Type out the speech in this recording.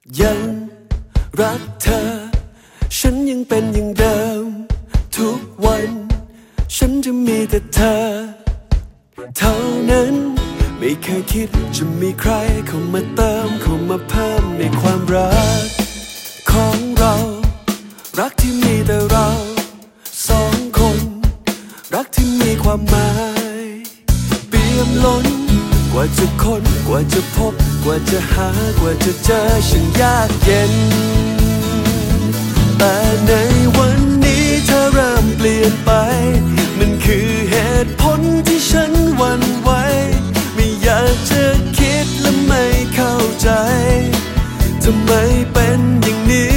ยังรักเธอฉันยังเป็นอย่างเดิมทุกวันฉันจะมีแต่เธอเท่านั้นไม่เคยคิดจะมีใครเข้ามาเติมเข้ามาเพิ่มในความรักของเรารักที่มีแต่เราสองคนรักที่มีความหมายเปี่ยมล้นกว่าจะค้นกว่าจะพบกว่าจะหากว่าจะเจอฉันยากเย็นแต่ในวันนี้เธอเริ่มเปลี่ยนไปมันคือเหตุผลที่ฉันหวั่นไหวไม่อยากจะคิดและไม่เข้าใจทำไมเป็นอย่างนี้